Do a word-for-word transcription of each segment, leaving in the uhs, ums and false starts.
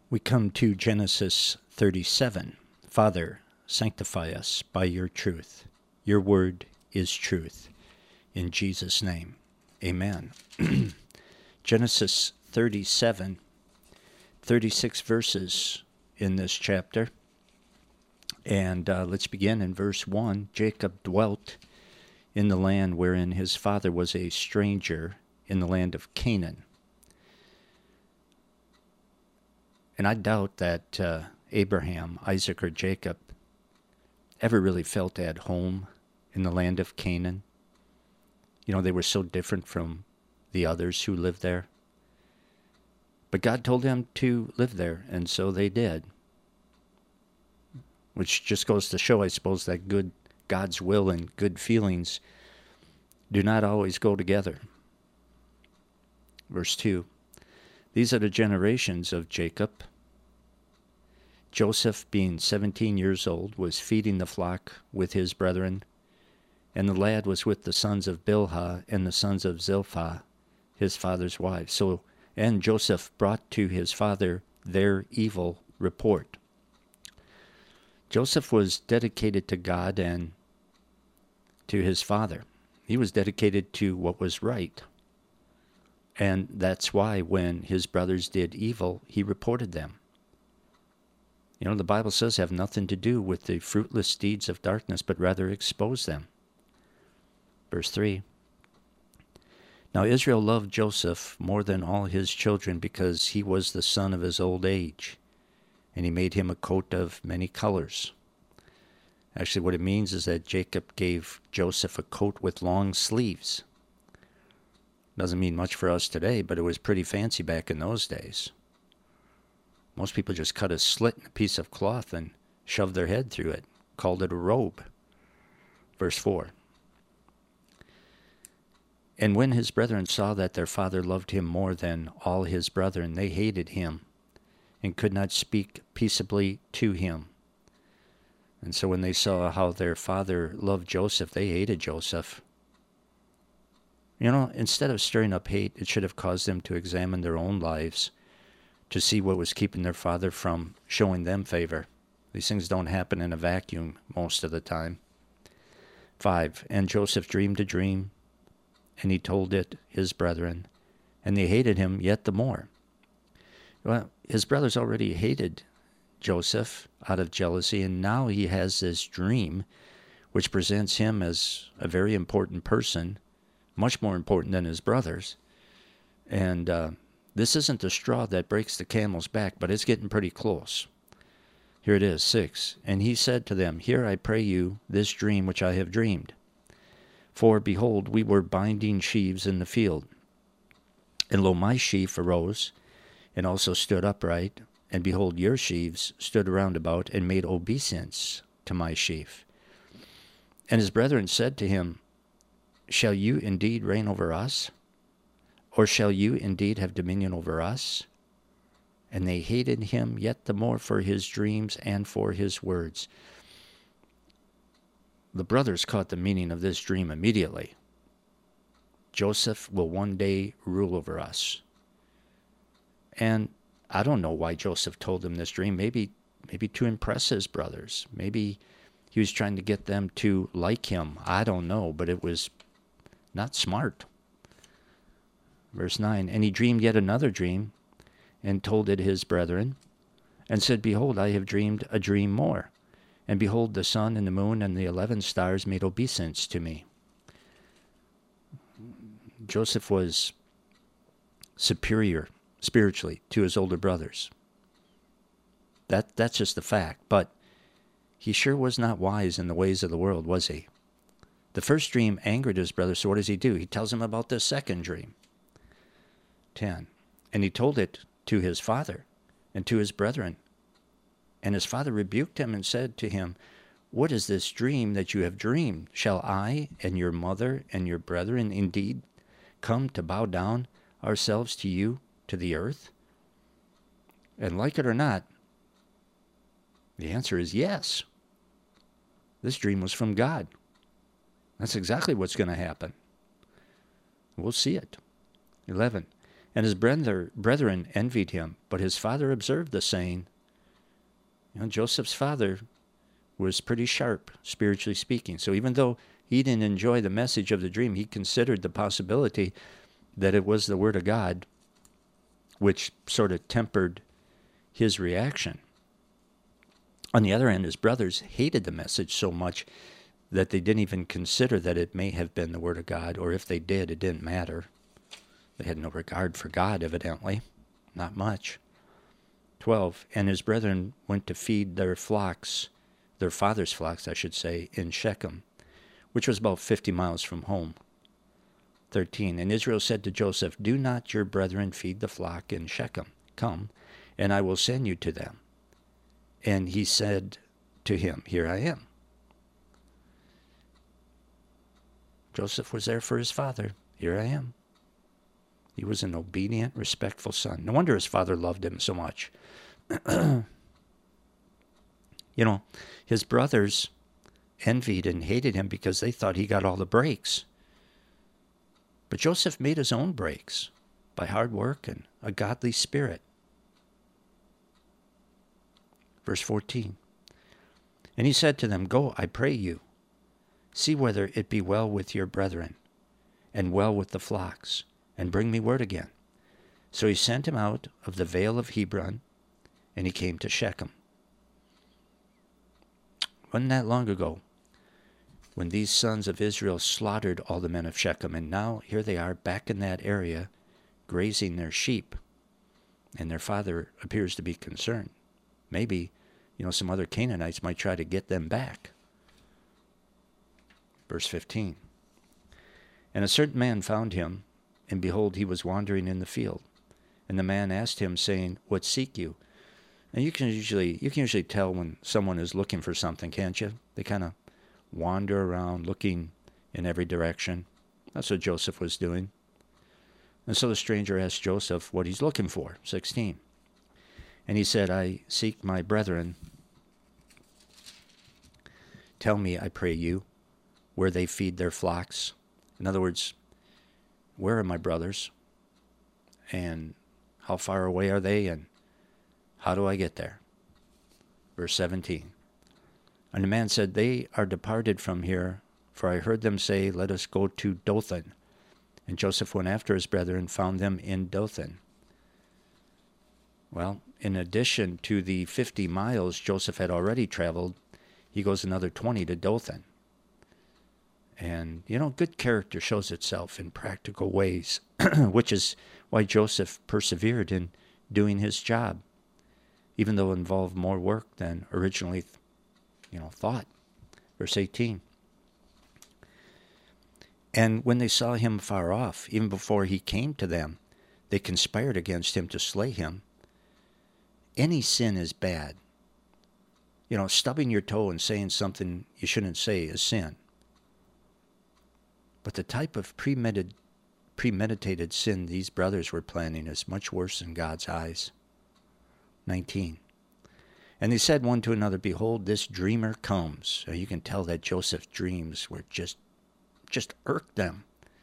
We come to Genesis thirty-seven. Father, sanctify us by your truth. Your word is truth. In Jesus' name, amen. Genesis thirty-seven, thirty-six verses in this chapter. And uh, let's begin in verse one. Jacob dwelt in the land wherein his father was a stranger, in the land of Canaan. And I doubt that uh, Abraham, Isaac, or Jacob ever really felt at home in the land of Canaan. You know, they were so different from the others who lived there. But God told them to live there, and so they did. Which just goes to show, I suppose, that good God's will and good feelings do not always go together. Verse two. These are the generations of Jacob. Joseph, being seventeen years old, was feeding the flock with his brethren, and the lad was with the sons of Bilhah and the sons of Zilpah, his father's wife. So, and Joseph brought to his father their evil report. Joseph was dedicated to God and to his father. He was dedicated to what was right. And that's why when his brothers did evil, he reported them. You know, the Bible says have nothing to do with the fruitless deeds of darkness, but rather expose them. Verse three. Now Israel loved Joseph more than all his children because he was the son of his old age, and he made him a coat of many colors. Actually, what it means is that Jacob gave Joseph a coat with long sleeves. Doesn't mean much for us today, but it was pretty fancy back in those days. Most people just cut a slit in a piece of cloth and shoved their head through it, called it a robe. Verse four. And when his brethren saw that their father loved him more than all his brethren, they hated him and could not speak peaceably to him. And so when they saw how their father loved Joseph, they hated Joseph. You know, instead of stirring up hate, it should have caused them to examine their own lives to see what was keeping their father from showing them favor. These things don't happen in a vacuum most of the time. Five, and Joseph dreamed a dream, and he told it his brethren, and they hated him yet the more. Well, his brothers already hated Joseph out of jealousy, and now he has this dream, which presents him as a very important person, much more important than his brothers. And uh, this isn't the straw that breaks the camel's back, but it's getting pretty close. Here it is, six. And he said to them, Hear, I pray you, this dream which I have dreamed. For, behold, we were binding sheaves in the field. And lo, my sheaf arose, and also stood upright. And behold, your sheaves stood round about, and made obeisance to my sheaf. And his brethren said to him, Shall you indeed reign over us? Or shall you indeed have dominion over us? And they hated him yet the more for his dreams and for his words. The brothers caught the meaning of this dream immediately. Joseph will one day rule over us. And I don't know why Joseph told them this dream. Maybe, maybe to impress his brothers. Maybe he was trying to get them to like him. I don't know, but it was not smart. Verse nine, and he dreamed yet another dream, and told it his brethren, and said, Behold, I have dreamed a dream more. And behold, the sun and the moon and the eleven stars made obeisance to me. Joseph was superior spiritually to his older brothers. That that's just a fact. But he sure was not wise in the ways of the world, was he? The first dream angered his brother, so what does he do? He tells him about the second dream. ten. And he told it to his father and to his brethren. And his father rebuked him and said to him, What is this dream that you have dreamed? Shall I and your mother and your brethren indeed come to bow down ourselves to you, to the earth? And like it or not, the answer is yes. This dream was from God. That's exactly what's going to happen. We'll see it. eleven. And his brother, brethren envied him, but his father observed the saying. You know, Joseph's father was pretty sharp, spiritually speaking. So even though he didn't enjoy the message of the dream, he considered the possibility that it was the word of God, which sort of tempered his reaction. On the other hand, his brothers hated the message so much that they didn't even consider that it may have been the word of God, or if they did, it didn't matter. They had no regard for God, evidently. Not much. twelve. And his brethren went to feed their flocks, their father's flocks, I should say, in Shechem, which was about fifty miles from home. thirteen. And Israel said to Joseph, do not your brethren feed the flock in Shechem? Come, and I will send you to them. And he said to him, here I am. Joseph was there for his father. Here I am. He was an obedient, respectful son. No wonder his father loved him so much. You know, his brothers envied and hated him because they thought he got all the breaks. But Joseph made his own breaks by hard work and a godly spirit. Verse fourteen. And he said to them, go, I pray you, see whether it be well with your brethren, and well with the flocks, and bring me word again. So he sent him out of the vale of Hebron, and he came to Shechem. Wasn't that long ago when these sons of Israel slaughtered all the men of Shechem, and now here they are back in that area grazing their sheep, and their father appears to be concerned. Maybe, you know, some other Canaanites might try to get them back. Verse fifteen. And a certain man found him, and behold, he was wandering in the field. And the man asked him, saying, what seek you? And you can usually you can usually tell when someone is looking for something, can't you? They kind of wander around looking in every direction. That's what Joseph was doing. And so the stranger asked Joseph what he's looking for. sixteen. And he said, I seek my brethren. Tell me, I pray you, where they feed their flocks. In other words, where are my brothers? And how far away are they? And how do I get there? Verse seventeen. And the man said, they are departed from here, for I heard them say, let us go to Dothan. And Joseph went after his brethren and found them in Dothan. Well, in addition to the fifty miles Joseph had already traveled, he goes another twenty to Dothan. And, you know, good character shows itself in practical ways, which is why Joseph persevered in doing his job, even though it involved more work than originally, you know, thought. Verse eighteen. And when they saw him far off, even before he came to them, they conspired against him to slay him. Any sin is bad. You know, stubbing your toe and saying something you shouldn't say is sin. But the type of premeditated, premeditated sin these brothers were planning is much worse in God's eyes. nineteen. And they said one to another, behold, this dreamer comes. So you can tell that Joseph's dreams were just, just irked them.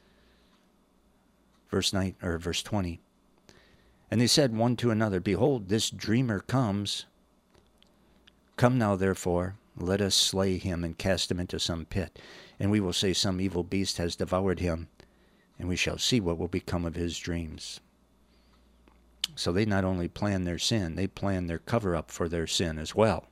Verse nine or verse twenty. And they said one to another, behold, this dreamer comes. Come now, therefore, let us slay him and cast him into some pit. And we will say some evil beast has devoured him, and we shall see what will become of his dreams. So they not only plan their sin, they plan their cover-up for their sin as well,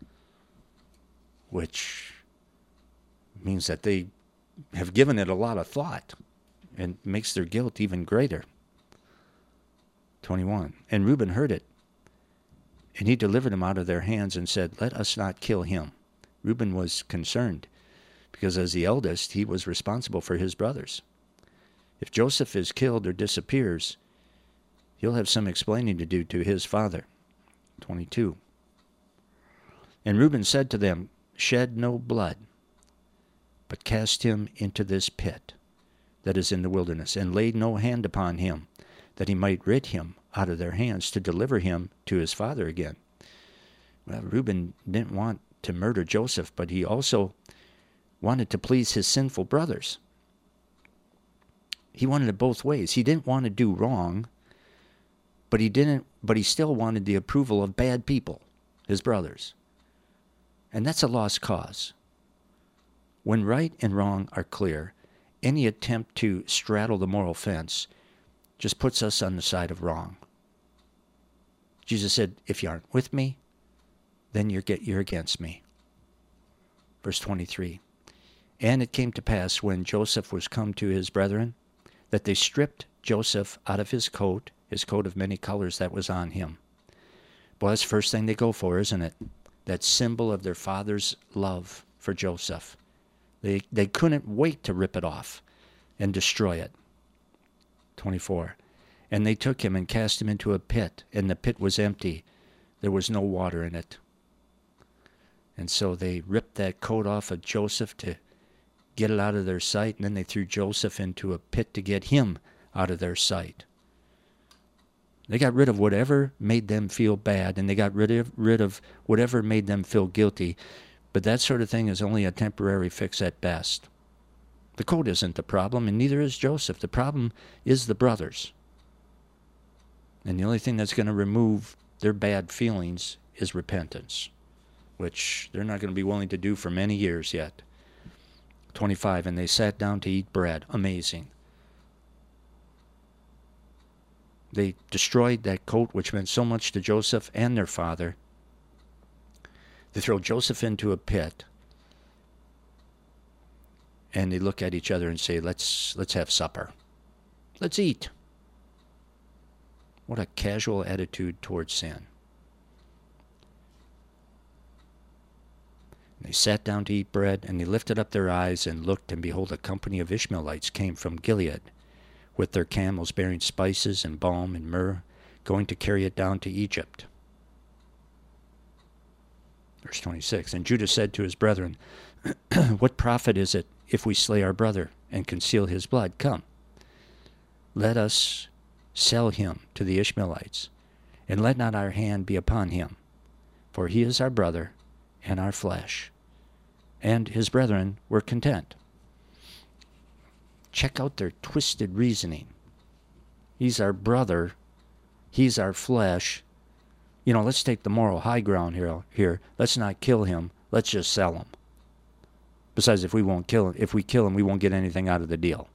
which means that they have given it a lot of thought and makes their guilt even greater. twenty-one. And Reuben heard it, and he delivered him out of their hands and said, let us not kill him. Reuben was concerned because as the eldest, he was responsible for his brothers. If Joseph is killed or disappears, he'll have some explaining to do to his father. twenty-two. And Reuben said to them, shed no blood, but cast him into this pit that is in the wilderness, and laid no hand upon him, that he might rid him out of their hands to deliver him to his father again. Well, Reuben didn't want to murder Joseph, but he also wanted to please his sinful brothers. He wanted it both ways. He didn't want to do wrong, But he didn't, but he still wanted the approval of bad people, his brothers. And that's a lost cause. When right and wrong are clear, any attempt to straddle the moral fence just puts us on the side of wrong. Jesus said, if you aren't with me, then you're, get, you're against me. Verse twenty-three. And it came to pass when Joseph was come to his brethren, that they stripped Joseph out of his coat, his coat of many colors that was on him. Well, that's the first thing they go for, isn't it? That symbol of their father's love for Joseph. They, they couldn't wait to rip it off and destroy it. twenty-four. And they took him and cast him into a pit, and the pit was empty. There was no water in it. And so they ripped that coat off of Joseph to get it out of their sight, and then they threw Joseph into a pit to get him out of their sight. They got rid of whatever made them feel bad, and they got rid of, rid of whatever made them feel guilty. But that sort of thing is only a temporary fix at best. The coat isn't the problem, and neither is Joseph. The problem is the brothers. And the only thing that's going to remove their bad feelings is repentance, which they're not going to be willing to do for many years yet. twenty-five, and they sat down to eat bread. Amazing. They destroyed that coat which meant so much to Joseph and their father. They throw Joseph into a pit. And they look at each other and say, let's let's have supper. Let's eat. What a casual attitude towards sin. They sat down to eat bread, and they lifted up their eyes and looked, and behold, a company of Ishmaelites came from Gilead, with their camels bearing spices and balm and myrrh, going to carry it down to Egypt. Verse twenty-six, and Judah said to his brethren, what profit is it if we slay our brother and conceal his blood? Come, let us sell him to the Ishmaelites, and let not our hand be upon him, for he is our brother and our flesh. And his brethren were content. Check out their twisted reasoning. He's our brother. He's our flesh. You know, let's take the moral high ground here. Here, let's not kill him. Let's just sell him. Besides, if we won't kill him, if we kill him, we won't get anything out of the deal.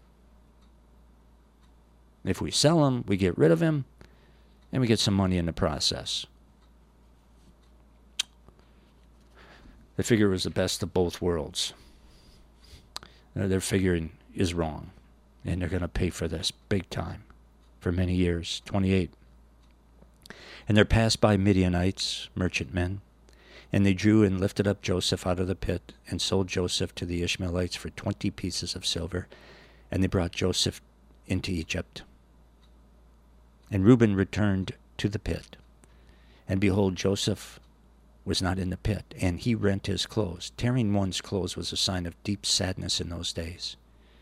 If we sell him, we get rid of him, and we get some money in the process. They figure it was the best of both worlds. Their figuring is wrong, and they're going to pay for this big time for many years. twenty-eight. And there passed by Midianites, merchantmen, and they drew and lifted up Joseph out of the pit, and sold Joseph to the Ishmaelites for twenty pieces of silver, and they brought Joseph into Egypt. And Reuben returned to the pit, and behold, Joseph was not in the pit, and he rent his clothes. Tearing one's clothes was a sign of deep sadness in those days.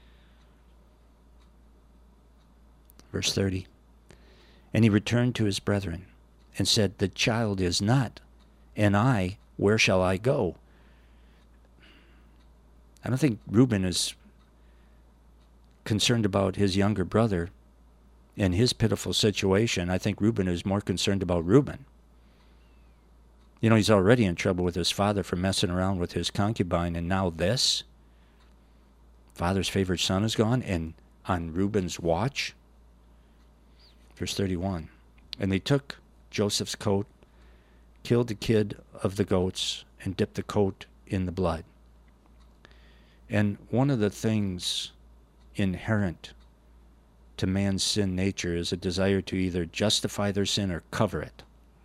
Verse thirty, and he returned to his brethren, and said, the child is not, and I, where shall I go? I don't think Reuben is concerned about his younger brother and his pitiful situation. I think Reuben is more concerned about Reuben. You know, he's already in trouble with his father for messing around with his concubine, and now this. Father's favorite son is gone, and on Reuben's watch. Verse thirty-one, and they took Joseph's coat, killed the kid of the goats, and dipped the coat in the blood. And one of the things inherent to man's sin nature is a desire to either justify their sin or cover it.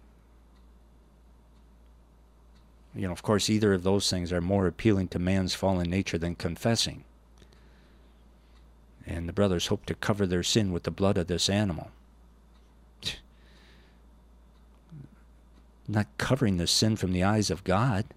You know, of course, either of those things are more appealing to man's fallen nature than confessing. And the brothers hope to cover their sin with the blood of this animal. Not covering the sin from the eyes of God.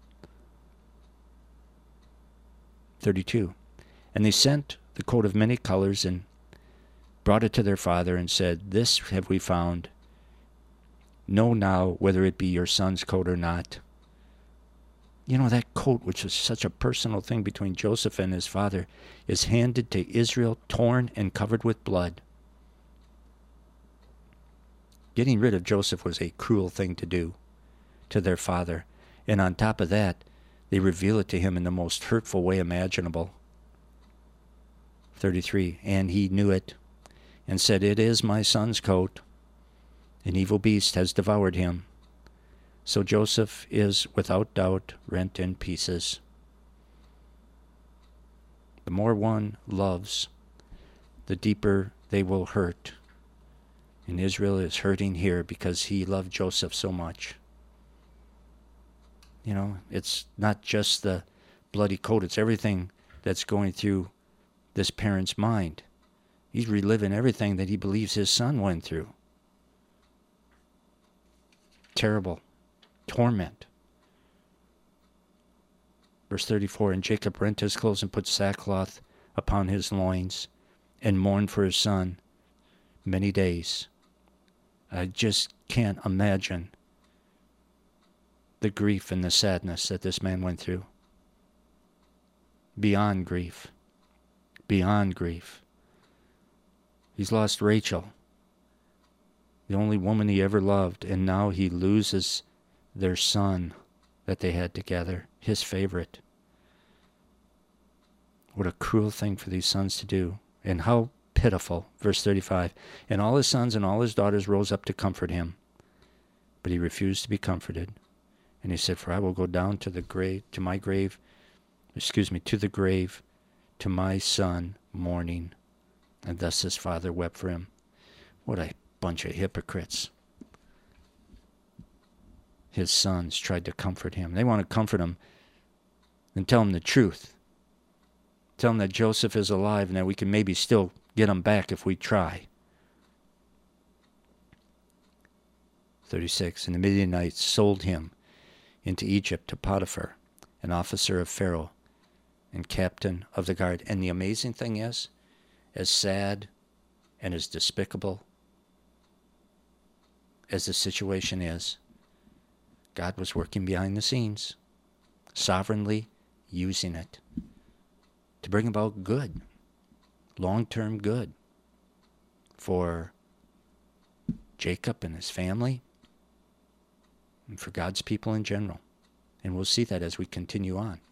thirty-two. And they sent the coat of many colors and brought it to their father and said, this have we found. Know now whether it be your son's coat or not. You know, that coat, which was such a personal thing between Joseph and his father, is handed to Israel torn and covered with blood. Getting rid of Joseph was a cruel thing to do to their father. And on top of that, they reveal it to him in the most hurtful way imaginable. thirty-three, and he knew it, and said, "It is my son's coat. An evil beast has devoured him." So Joseph is, without doubt, rent in pieces. The more one loves, the deeper they will hurt. And Israel is hurting here because he loved Joseph so much. You know, it's not just the bloody coat, it's everything that's going through this parent's mind. He's reliving everything that he believes his son went through. Terrible torment. Verse thirty-four, and Jacob rent his clothes and put sackcloth upon his loins and mourned for his son many days. I just can't imagine the grief and the sadness that this man went through. Beyond grief. Beyond grief. He's lost Rachel, the only woman he ever loved, and now he loses their son that they had together, his favorite. What a cruel thing for these sons to do, and how pitiful. Verse thirty-five, and all his sons and all his daughters rose up to comfort him, but he refused to be comforted. And he said, for I will go down to the grave, to my grave, excuse me, to the grave, to my son mourning. And thus his father wept for him. What a bunch of hypocrites. His sons tried to comfort him. They want to comfort him and tell him the truth. Tell him that Joseph is alive and that we can maybe still get him back if we try. thirty-six, and the Midianites sold him into Egypt to Potiphar, an officer of Pharaoh and captain of the guard. And the amazing thing is, as sad and as despicable as the situation is, God was working behind the scenes, sovereignly using it to bring about good, long-term good for Jacob and his family and for God's people in general. And we'll see that as we continue on.